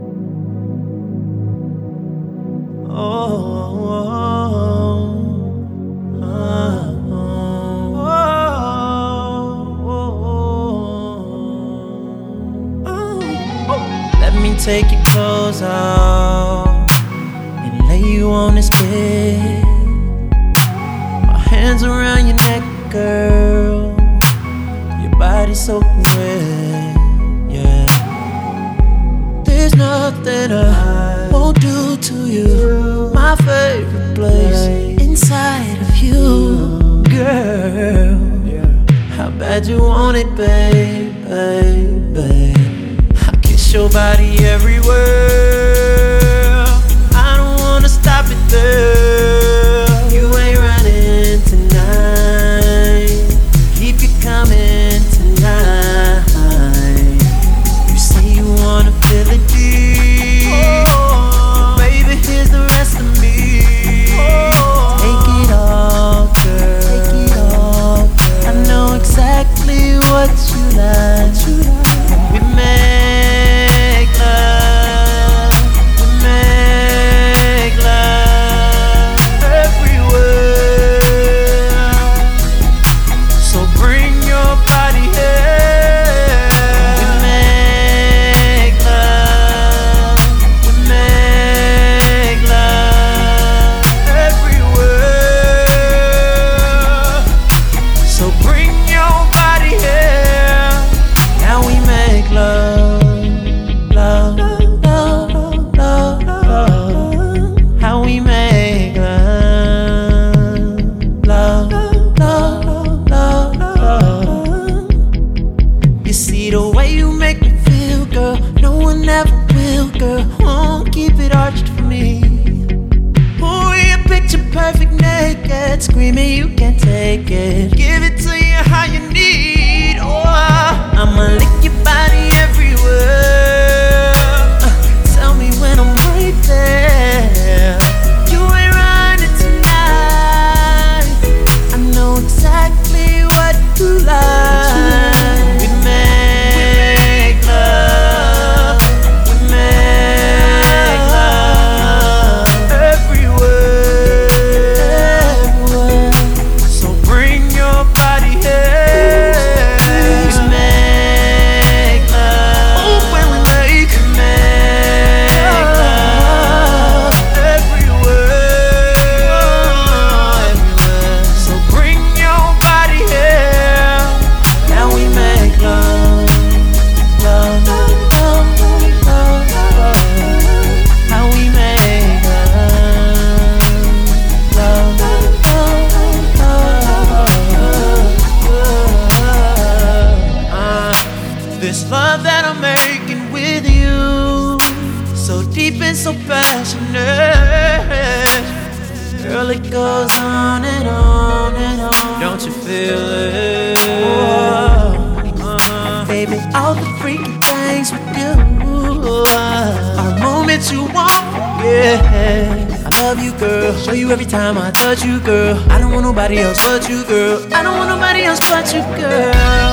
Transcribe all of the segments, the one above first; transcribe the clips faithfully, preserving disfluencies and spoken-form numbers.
Take your clothes off and lay you on this bed. My hands around your neck, girl. Your body's soaking wet, yeah. There's nothing I won't do to you. My favorite place inside of you, girl. How bad you want it, babe, babe, babe. Your body everywhere. I don't wanna stop it there. You ain't running tonight. Keep you coming tonight. You say you wanna feel it deep. Oh, baby, here's the rest of me. Oh, take it all, girl. Take it all, girl. I know exactly what you like. What you like. We made screaming, you can't take it. Give it to you how you need. Oh, I'ma lick your body everywhere. Uh, tell me when I'm right there. You ain't running tonight. I know exactly what you like. We make love. We make love everywhere. This love that I'm making with you, so deep and so passionate. Girl, it goes on and on and on. Don't you feel it? Oh, uh, baby, all the freaky things we do are moments you won't forget. I love you, girl. Show you every time I touch you, girl. I don't want nobody else but you, girl. I don't want nobody else but you, girl.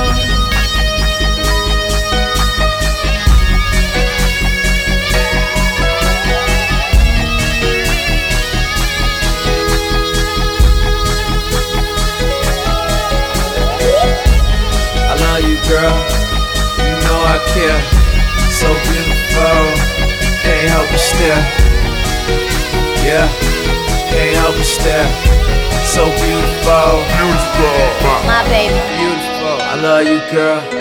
Girl, you know I care. So beautiful, can't help but stare. Yeah, can't help but stare. So beautiful, beautiful, my baby. Beautiful, I love you, girl.